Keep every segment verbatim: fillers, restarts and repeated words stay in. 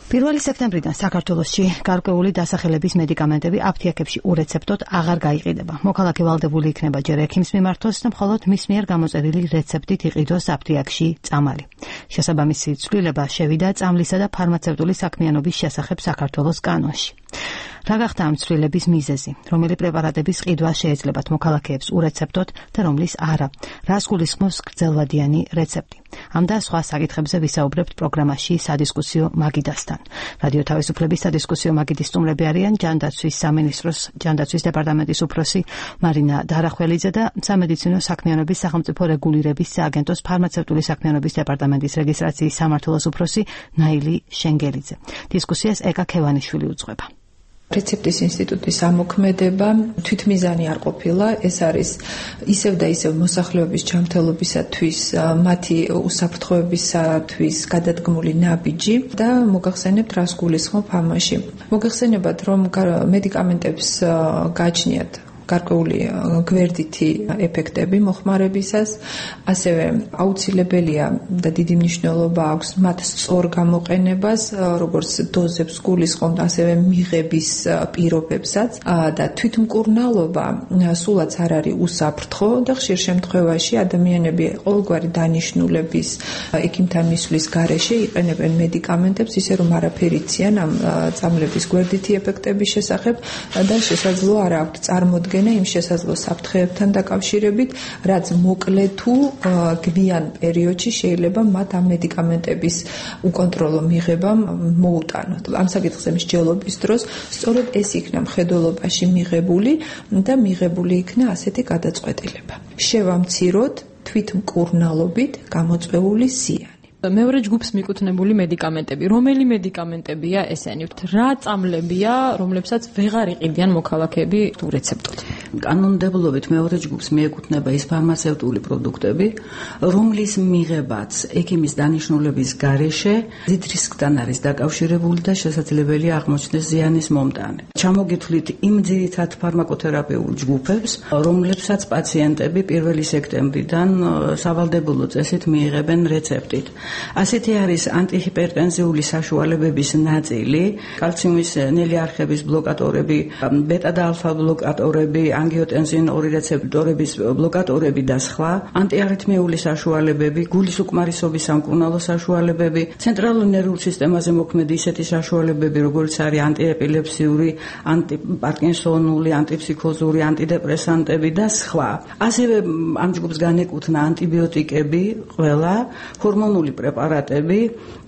პირველი სექტემბრიდან საქართველოში გარკვეული დასახელების მედიკამენტები აფთიაქებში ურეცეპტოდ აღარ გაიყიდება. მოქალაქე ვალდებული იქნება ჯერ ექიმს მიმართოს და მხოლოდ მის მიერ გამოწერილი რეცეპტით იყიდოს აფთიაქში წამალი. შესაბამისი ცვლილება შევიდა წამლისა და ფარმაცევტული საქმიანობის შესახებ საქართველოს კანონში. რა გახდა ამ ცვლილების მიზეზი? რომელი პრეპარატების ყიდვა შეეძლებათ მოქალაქეებს ურეცეპტოდ და რომლის არა? რას გულისხმობს გრძელვადიანი რეცეპტი? ამ და სხვა საკითხებზე ვისაუბრებთ პროგრამაში სადისკუსიო მაგიდასთან. რადიო თავისუფლების სადისკუსიო მაგიდის სტუმრები არიან ჯანდაცვის სამინისტროს ჯანდაცვის დეპარტამენტის უფროსი მარინა დარახველიძე და სამედიცინო საქმიანობის სახელმწიფო რეგულირების სააგენტოს ფარმაცევტული საქმიანობის დეპარტამენტის რეგისტრაციის სამმართველოს უფროსი ნაილი შენგელიძე. დისკუსიას ეკა ქევანიშვილი უძღვება. რეცეპტის ინსტიტუტის ამოქმედება თვითმიზანი არ ყოფილა, ეს არის ისევ და ისევ მოსახლეობის ჯანმრთელობისათვის, მათი უსაფრთხოებისათვის გადადგმული ნაბიჯი და მოგახსენებთ რას გულისხმობ ამაში. მოგახსენებათ, რომ მედიკამენტებს გააჩნიათ გარკვეული გვერდითი ეფექტები მოხმარებისას, ასევე აუცილებელია და დიდი მნიშვნელობა აქვს მათ სწორ გამოყენებას, როგორც დოზებს გულისხმობთ, ასევე მიღების პირობებსაც და თვითმკურნალობა სულაც არ არის უსაფრთხო და ხშირ შემთხვევაში ადამიანები ყოველგვარი დანიშნულების ექიმთან მისვლის გარეშე იყენებენ მედიკამენტებს, ისე რომ არაფერი იციან ამ წამლების გვერდითი ეფექტების შესახებ და შესაძლოა არ აქვთ წარმოდგენა იმ შესაძლო საფრთხეებთან დაკავშირებით, რაც მოკლე თუ გვიან პერიოდში შეიძლება მათ ამ მედიკამენტების უკონტროლო მიღებამ მოუტანოთ. ამ საკითხზე მსჯელობის დროს სწორედ ეს იქნა მხედველობაში მიღებული და მიღებული იქნა ასეთი გადაწყვეტილება. შევამციროთ თვითმკურნალობით გამოწვეული ზიანი. მეორე ჯგუფს მიკუთვნებული მედიკამენტები. რომელი მედიკამენტებია ესენი? რა წამლებია, რომლებსაც ვეღარ იყიდიან მოქალაქეები ურეცეპტოდ? კანონმდებლობით მეორე ჯგუფს მიეკუთვნება ის ფარმაცევტული პროდუქტები, რომლის მიღებაც ექიმის დანიშნულების გარეშე დიდ რისკთან არის დაკავშირებული და შესაძლებელია აღმოჩნდეს ზიანის მომტანი. ჩამოგითვლით იმ ძირითად ფარმაკოთერაპიულ ჯგუფებს, რომლებსაც პაციენტები პირველი სექტემბრიდან სავალდებულო წესით მიიღებენ რეცეპტით. ასეთი არის ანტიჰიპერტენზიული საშუალებების ნაწილი, კალციუმის ნელი არხების ბლოკატორები, ბეტა და ალფა ბლოკატორები, ანგიოტენზინ ორი რეცეპტორების ბლოკატორები და სხვა, ანტიარითმიული საშუალებები, გულის უკმარისობის სამკურნალო საშუალებები, ცენტრალურ ნერვულ სისტემაზე მოქმედი ისეთი საშუალებები, როგორც არის ანტიეპილეფსიური, ანტიპარკინსონული, ანტიფსიქოზური, ანტიდეპრესანტები და სხვა. ასევე ამ ჯგუფს განეკუთვნა ანტიბიოტიკები, ყველა, ჰორმონული პრეპარატები,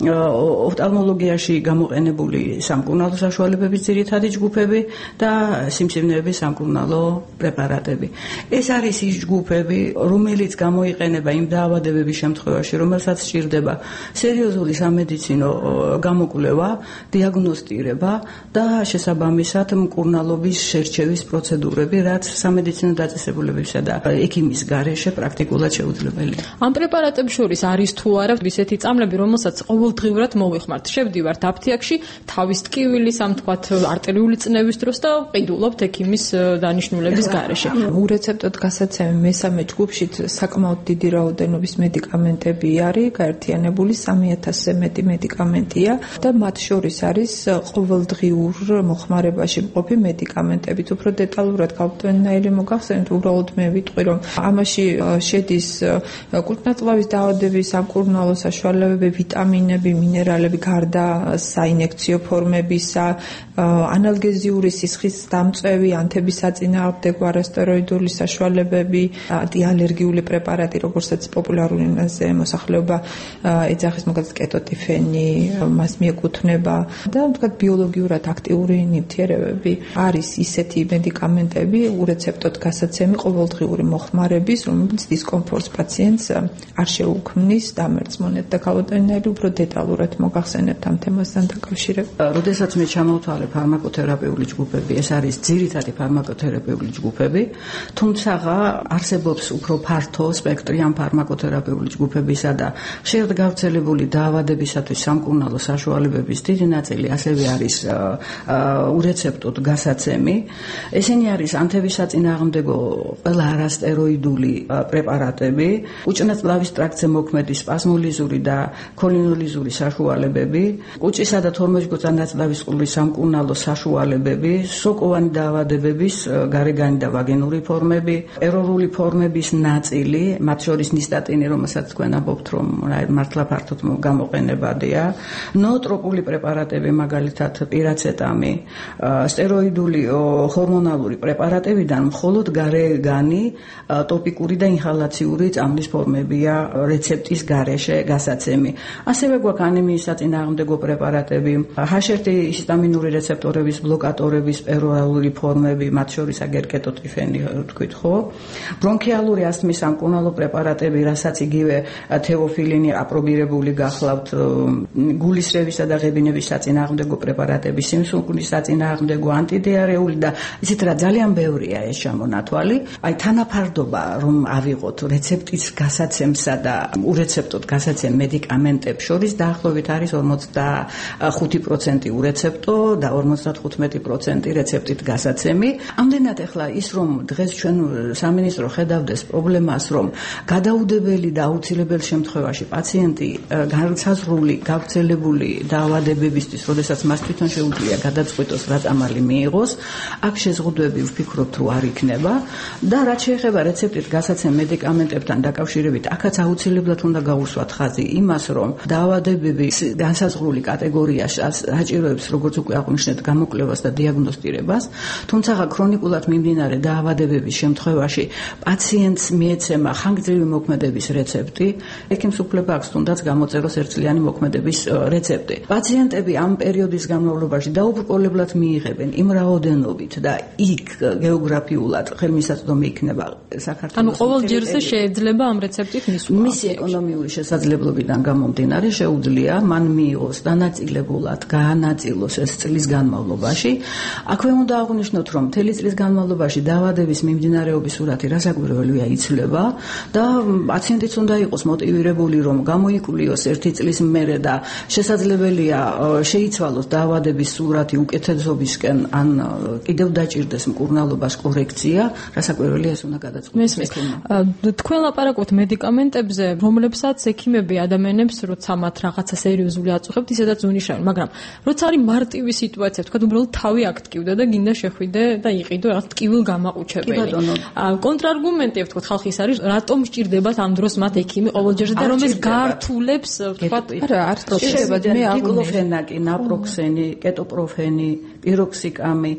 ოფტალმოლოგიაში გამოყენებული სამკურნალო საშუალებების ძირითადი ჯგუფები და სიმსივნეების სამკურნალო პრეპარატები. ეს არის ის ჯგუფები, რომელიც გამოიყენება იმ დაავადებების შემთხვევაში, რომელსაც სჭირდება სერიოზული სამედიცინო გამოკვლევა, დიაგნოსტირება და შესაბამისად მკურნალობის შერჩევის პროცედურები, რაც სამედიცინო დაწესებულებებისა და ექიმის გარეშე პრაქტიკულად შეუძლებელია. ამ პრეპარატებს შორის არის თუ არა ისეთი წამლები, რომელსაც ყოველდღიურად მოვიხმართ. შევდივართ აფთიაქში, თავის ტკივილის, ამ თქვათ არტერიული წნევის დროს და ყიდულობთ ექიმის დანიშნულების გარეშე. ურეცეპტოდ გასაცემი მესამე ჯგუფშიც საკმაოდ დიდი რაოდენობის მედიკამენტები არის, გაერთიანებული სამი ათასზე მეტი მედიკამენტია და მათ შორის არის ყოველდღიურ მოხმარებაში მყოფი მედიკამენტები. უფრო დეტალურად გავტვენაილი მოგახსენებთ, უბრალოდ მე ვიტყვი, რომ ამაში შედის კურდღელწლავის დაავადების სამკურნალო საშუალებები, ვიტამინები, მინერალები, გარდა საინექციო ფორმებისა, ანალგეზიური სისხლის დამწვევი, ანთების საწინააღმდეგო არასტეროიდული საშუალებები, ანტიალერგიული პრეპარატი, როგორცაც პოპულარული ენაზე მოსახლეობა ეძახის, მაგალითად კეტოტიფენი, მას მიეკუთვნება და თქვათ ბიოლოგიურად აქტიური ნივთიერებები. არის ისეთი მედიკამენტები, ურეცეპტოდ გასაცემი ყოველდღიური მოხმარების, რომელიც დისკომფორტს პაციენტს არ შეუქმნის დამერწმუნეთ და გავუტანილი უფრო დეტალურად მოგახსენებთ ამ თემასთან დაკავშირებით. როდესაც მე ჩამოვთვალე ფარმაკოთერაპიული ჯგუფები, ეს არის ძირითადი ფარმაკოთერაპიული ფარმაკოთერაპიული ჯგუფები, თუმცა არსებობს უფრო ფართო სპექტრი ამ ფარმაკოთერაპიული ჯგუფებისა და ხშირად გავრცელებული დაავადებისათვის სამკურნალო საშუალებების დიდი ნაწილი ასევე არის ურეცეპტოდ გასაცემი. ესენი არის ანთების საწინააღმდეგო ყველა არასტეროიდული პრეპარატები, კუჭნაწლავის ტრაქტზე მოქმედი სპაზმოლიზური და ქოლინოლიზური საშუალებები, კუჭისა და თორმოჯგუფთა ნაწლავის ყურის სამკურნალო საშუალებები, სოკოვანი დაავადებების გარეგანი და ვაგინური ფორმები, ერორული ფორმების ნაწილი, მათ შორის ნისტატინი, რომელსაც თქვენ ამბობთ, რომ მართლა ფართოდ გამოყენებადია, ნოოტროპული პრეპარატები, მაგალითად პირაცეტამი, სტეროიდული ჰორმონალური პრეპარატებიდან მხოლოდ გარეგანი, ტოპიკური და ინჰალაციური წამლის ფორმებია რეცეპტის გარეშე გასაცემი. ასევე გვაქვს ანემიის საწინააღმდეგო პრეპარატები, ჰაშვ ერთი ჰისტამინური რეცეპტორების ბლოკატორების პერორალური ფორმები, მათ შორის აგერკეტოტიფენი თქვით ხო? ბრონქიალური ასთმის სამკურნალო პრეპარატები, რასაც იგივე თეოფილინი აპრობირებული გახლავთ, გულისრევისა და ღებინების საწინააღმდეგო პრეპარატები, სიმსუქნის საწინააღმდეგო, ანტიდიარეული და ისეთ რა ძალიან ბევრია ეს ჩამონათვალი. აი თანაფარდობა რომ ავიღოთ რეცეპტის გასაცემსა და ურეცეპტოდ გასაცემ მედიკამენტებს შორის დაახლოებით არის ორმოცდახუთი პროცენტი ურეცეპტო და ორმოცდათხუთმეტი პროცენტი რეცეპტით გასაცემი. ამდენად ახლა ის რომ დღეს ჩვენ სამინისტრო ხედავდეს პრობლემას, რომ გადაუდებელი და აუცილებელ შემთხვევაში პაციენტი განსაზღვრული გავრცელებული დაავადებებისთვის, როდესაც მას თვითონ შეუძლია გადაწყვიტოს რა წამალი მიიღოს, აქ შეზღუდვები ვფიქრობთ რომ არ იქნება და რაც შეეხება რეცეპტით გასაცემ მედიკამენტებთან დაკავშირებით, აქაც აუცილებლად უნდა გაუსვათ ხაზი იმას, რომ დაავადებების განსაზღვრული კატეგორია საჭიროებს, როგორც უკვე აღვნიშნეთ, გამოკვლევას და დიაგნოსტირებას, თუმცა ქრონიკულად მიმდინარე დაავადებების შემთხვევაში პაციენტს მიეცემა ხანგრძლივი მოქმედების რეცეპტი, ექიმს უფლება აქვს თუნდაც გამოწეროს ერთწლიანი მოქმედების რეცეპტი. პაციენტები ამ პერიოდის განმავლობაში დაუბრკოლებლად მიიღებენ იმ რაოდენობით და იქ გეოგრაფიულად ხელმისაწვდომი იქნება საქართველოს. ანუ ყოველ ჯერზე შეიძლება ამ რეცეპტით მისვლა. მისი ეკონომიური შესაძლებლობიდან გამომდინარე შეუძლია მან მიიღოს დანაწილებულად, გაანაწილოს ეს წლის განმავლობაში. აქვე უნდა აღვნიშნოთ, რომ მთელი წლის განმავლობაში დაავადების მიმდინარეობის სურათი რასაკვირველია იცვლება და პაციენტიც უნდა იყოს მოტივირებული, რომ გამოიკვლიოს ერთი წლის მერე და შესაძლებელია შეიცვალოს დაავადების სურათი უკეთესობისკენ, ან კიდევ დაჭირდეს მკურნალობას კორექცია, რასაკვირველია ეს უნდა გადაწყვეტოს. თქვენ ლაპარაკობთ მედიკამენტებზე, რომლებსაც ექიმები ადამიანებს, როცა მათ რაღაცა სერიოზული აწუხებთ, ისედაც უნიშნავენ, მაგრამ როცა არის მარტივი სიტუაცია, თქვა უბრალოდ თავი აქტივდა და გინდა შეხვიდე და იყიდო რაღაც ტკივილ გამაყუჩებელი. კონტრარგუმენტი ვთქვათ ხალხის არის, რატომ სჭირდებათ ამ დროს მათ ექიმი ყოველ ჯერზე და რომ ეს გართულებს, ვთქვათ, არა, არ შეიძლება მე დიკლოფენაკი, ნაპროქსენი, კეტოპროფენი, პიროქსიკამი,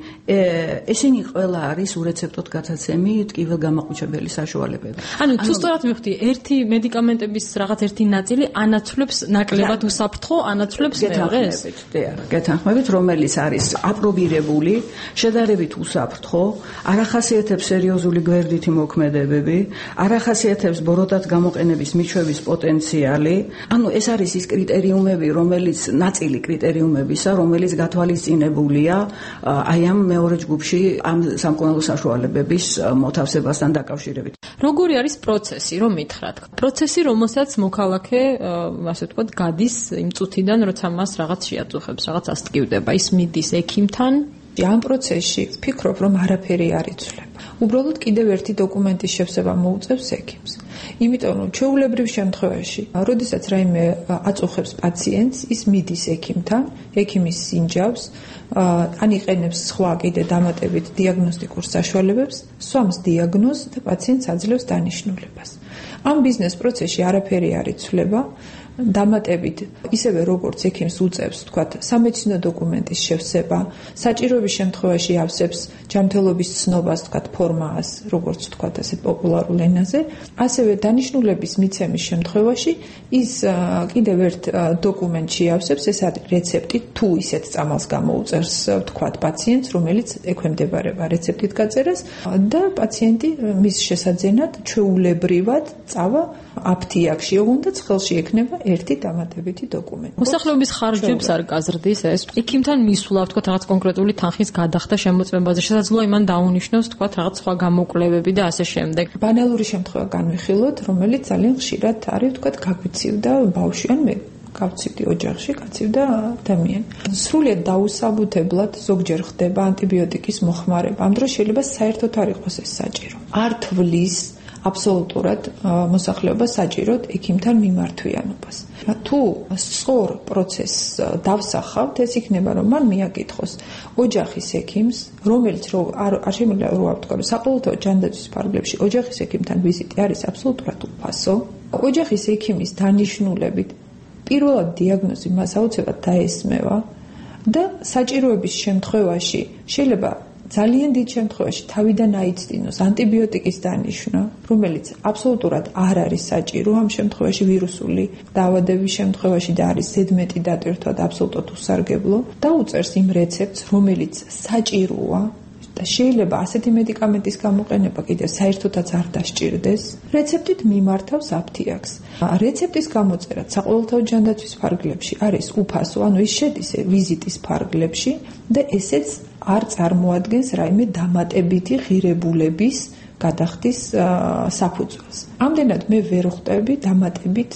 ესენი ყველა არის ურეცეპტოდ გასაცემი ტკივილ გამაყუჩებელი საშუალებები. ანუ თუ სწორად მივხვდი, ერთი მედიკამენტების რაღაც ერთი ნაწილი ანაცვლებს ნაკლებად უსაფრთხო, ანაცვლებს მეორეს. გეთანხმებით, რომელიც არის აპრობირებული, შედარებით უსაფრთხო, არ ახასიათებს სერიოზული გვერდითი მოქმედებები, არ ახასიათებს ბოროტად გამოყენების მიჩვევის პოტენციალი. ანუ ეს არის ის კრიტერიუმები, რომელიც ნაწილი კრიტერიუმებისა, რომელიც გათვალისწინებულია აი ამ მეორე ჯგუფში ამ სამკურნალო საშუალებების მოთავსებასთან დაკავშირებით. როგორი არის პროცესი, რომ მითხრათ? პროცესი, რომელსაც მოქალაქე, ასე ვთქვათ, გადის იმ წუთიდან, როცა მას რაღაც შეაწუხებს, რაღაც ასტკივდება, ის მიდის ექიმთან. ამ პროცესში ვფიქრობ, რომ არაფერი არ იცვლება. უბრალოდ კიდევ ერთი დოკუმენტის შევსება მოუწევს ექიმს. იმიტომ რომ ჩვეულებრივ შემთხვევაში, როდესაც რაიმე აწუხებს პაციენტს, ის მიდის ექიმთან, ექიმი სინჯავს, ან იყენებს სხვა კიდე დამატებით დიაგნოსტიკურ საშუალებებს, სვამს დიაგნოზს და პაციენტს აძლევს დანიშნულებას. ამ ბიზნეს პროცესში არაფერი არ იცვლება. დამატებით ისევე როგორც ექიმს უწევს, თქვათ, სამედიცინო დოკუმენტის შევსება, საჭიროების შემთხვევაში ავსებს ჯანმრთელობის ცნობას, თქვათ, ფორმას, როგორც თქვათ, ასე პოპულარულ ენაზე, ასევე დანიშნულების მიცემის შემთხვევაში ის კიდევ ერთ დოკუმენტში ავსებს, ეს არის რეცეპტი, თუ ისეთ წამალს გამოუწერს, თქვათ, პაციენტს, რომელიც ექვემდებარება რეცეპტით გაწერას და პაციენტი მის შესაძენად ჩვეულებრივად წავა აფთიაქში, ოღონდ ხელში ექნება ერთი დამატებითი დოკუმენტი. მოსახლეობის ხარჯებს არ გაზრდის ეს. იქიმთან მისვლა, თქვა რაღაც კონკრეტული თანხის გადახდა შემოწმებაზე, შესაძლოა იმან დაუნიშნოს, თქვა რაღაც სხვა გამოკვლევები და ასე შემდეგ. ბანალური შემთხვევა განვიხილოთ, რომელიც ძალიან ხშირად არის, თქვა, გაგვიცივდა ბავშვი ან მე გავცივდი ოჯახში, გაცივდა ადამიანი. სრულიად დაუსაბუთებლად ზოგჯერ ხდება ანტიბიოტიკის მოხმარება. ამ დროს შეიძლება საერთოდ არ იყოს ეს საჭირო. არ თვლის აბსოლუტურად მოსახლეობას საჭიროდ ექიმთან მიმართვიანობას. თუ სწორ პროცესს დავსახავთ, ეს იქნება, რომ მან მიაკითხოს ოჯახის ექიმს, რომელიც არ შემიძლია რო ვთქვა, საყოველთაო ჯანდაცვის ფარგლებში ოჯახის ექიმთან ვიზიტი არის აბსოლუტურად უფასო. ოჯახის ექიმის დანიშნულებით პირველად დიაგნოზი მას აუცილებლად დაესმევა და საჭიროების შემთხვევაში შეიძლება ძალიან დიდ შემთხვევაში თავიდან აიცდინოს ანტიბიოტიკის დანიშვნა, რომელიც აბსოლუტურად არ არის საჭირო ამ შემთხვევაში ვირუსული დაავადების შემთხვევაში და არის ზედმეტი დატვირთვა და აბსოლუტურად უსარგებლო და უწერს იმ რეცეპტს, რომელიც საჭიროა და შეიძლება ასეთი მედიკამენტის გამოყენება კიდევ საერთოდაც არ დასჭირდეს, რეცეპტით მიმართავს აფთიაქს. რეცეპტის გამოწერა საყოველთაო ჯანდაცვის ფარგლებში არის უფასო, ანუ ის შედის ვიზიტის ფარგლებში და ესეც არ წარმოადგენს რაიმე დამატებითი ღირებულების გადახდის საფუძველს. ამდენად მე ვერ ხვდები დამატებით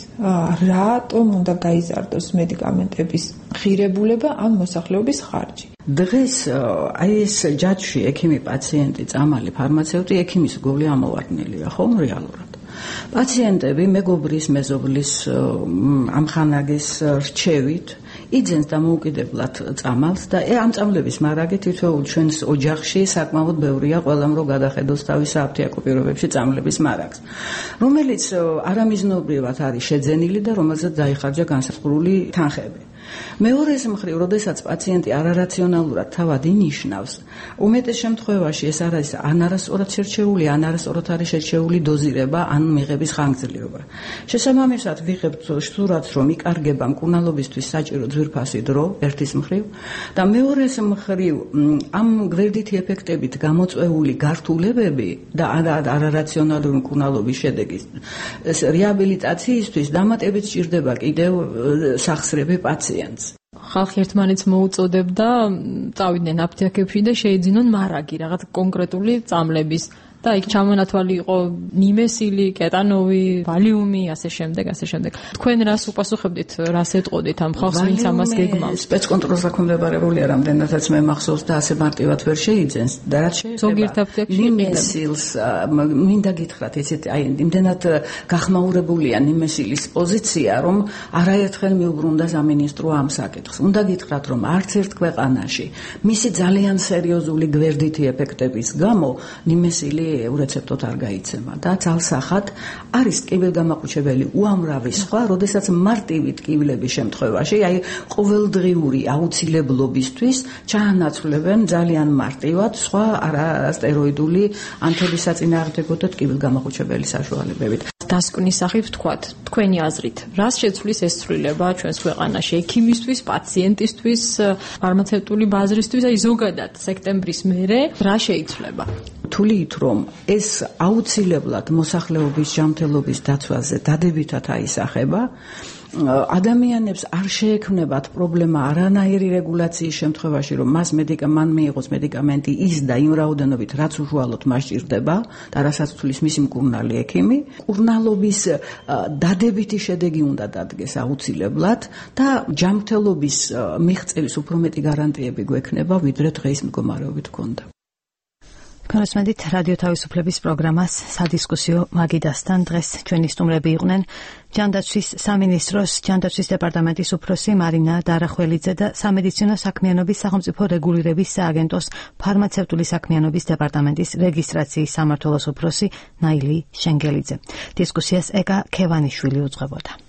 რატომ უნდა გაიზარდოს მედიკამენტების ღირებულება ან მოსახლეობის ხარჯი. დღეს აი ეს ჯაჭვში ექიმი პაციენტი წამალი ფარმაცევტი ექიმის გული ამოვარდნილია ხომ რეალურად. პაციენტები მეგობრის მეზობლის ამხანაგის რჩევით იძენს დამოუკიდებლად წამალს და ამ წამლების მარაგი თითოეულ ჩვენს ოჯახში საკმაოდ ბევრია, ყველამ რო გადახედოს თავის აფთიაქო პირობებში წამლების მარაგს, რომელიც არამიზნობრივად არის შეძენილი და რომელზეც დაიხარჯა განსაზღვრული თანხები. მეორეს მხრივ, როდესაც პაციენტი არარაციონალურად თავად ინიშნავს, უმეტეს შემთხვევაში ეს არის ან არასწორად შერჩეული, ან არასწორად არის შერჩეული დოზირება, ან მიღების ხანგრძლივობა. შესაბამისად, ვიღებთ სურათს, რომ იკარგება მკურნალობისთვის საჭირო ძვირფასი დრო, ერთის მხრივ, და მეორეს მხრივ, ამ გვერდითი ეფექტებით გამოწვეული გართულებები და არარაციონალური მკურნალობის შედეგის რეაბილიტაციისთვის დამატებით სჭირდება კიდევ სახსრები პაციენტს. ხალხი ერთმანეთს მოუწოდებდა წავიდნენ აფთიაქებში და შეიძინონ მარაგი რაღაც კონკრეტული წამლების და იქ ჩამონათვალი იყო ნიმესილი, კეტანოვი, ვალიუმი, ასე შემდეგ, ასე შემდეგ. თქვენ რას უპასუხებდით, რას ეტყოდით ამ ხალხს, ვინც ამას გეგმავს? სპეცკონტროლს დაქვემდებარებულია, რამდენადაც მე მახსოვს და ასე მარტივად ვერ შეიძენს. და რაც შეიძლება ნიმესილს, მინდა გითხრათ, იცით, აი, იმდენად გახმაურებულია ნიმესილის პოზიცია, რომ არაერთხელ მიუბრუნდა სამინისტრო ამ საკითხს. უნდა გითხრათ, რომ არც ერთ ქვეყანაში მისი ძალიან სერიოზული გვერდითი ეფექტების გამო ნიმესილი ურეცეპტოდ არ გაიცემა და ძალსახად არის ტკივილგამაყუჩებელი უამრავი სხვა, როდესაც მარტივი ტკივილების შემთხვევაში, აი ყოველდღიური აუცილებლობისთვის ჩაანაცვლებენ ძალიან მარტივად სხვა არასტეროიდული ანთების საწინააღმდეგო და ტკივილგამაყუჩებელი საშუალებებით. დასკვნის სახით ვთქვათ, თქვენი აზრით, რას შეცვლის ეს ცვლილება ჩვენს ქვეყანაში ექიმისთვის, პაციენტისთვის, ფარმაცევტული ბაზრისთვის, აი ზოგადად სექტემბრის მერე რა შეიცვლება? თვლით, რომ ეს აუცილებლად მოსახლეობის ჯანმრთელობის დაცვაზე დადებითად აისახება, ადამიანებს არ შეექმნებათ პრობლემა არანაირი რეგულაციის შემთხვევაში, რომ მას მედიკამენტ მიიღოს მედიკამენტი ის და იმ რაოდენობით, რაც უშუალოდ მას ჭირდება და რასაც თulis მისი მკურნალი ექიმი, მკურნალობის დადებითი შედეგი უნდა დადგეს აუცილებლად და ჯანმრთელობის მიღწევის უფრო მეტი გარანტიები გვექნება, ვიდრე დღეის მდგომარეობით ჰქონდა. განსმენდით რადიო თავისუფლების პროგრამას სადისკუსიო მაგიდასთან. დღეს ჩვენი სტუმრები იყვნენ ჯანდაცვის სამინისტროს ჯანდაცვის დეპარტამენტის უფროსი მარინა დარახველიძე და სამედიცინო საქმიანობის სახელმწიფო რეგულირების სააგენტოს ფარმაცევტული საქმიანობის დეპარტამენტის რეგისტრაციის სამმართველოს უფროსი ნაილი შენგელიძე. დისკუსიას ეკა ქევანიშვილი უძღვებოდა.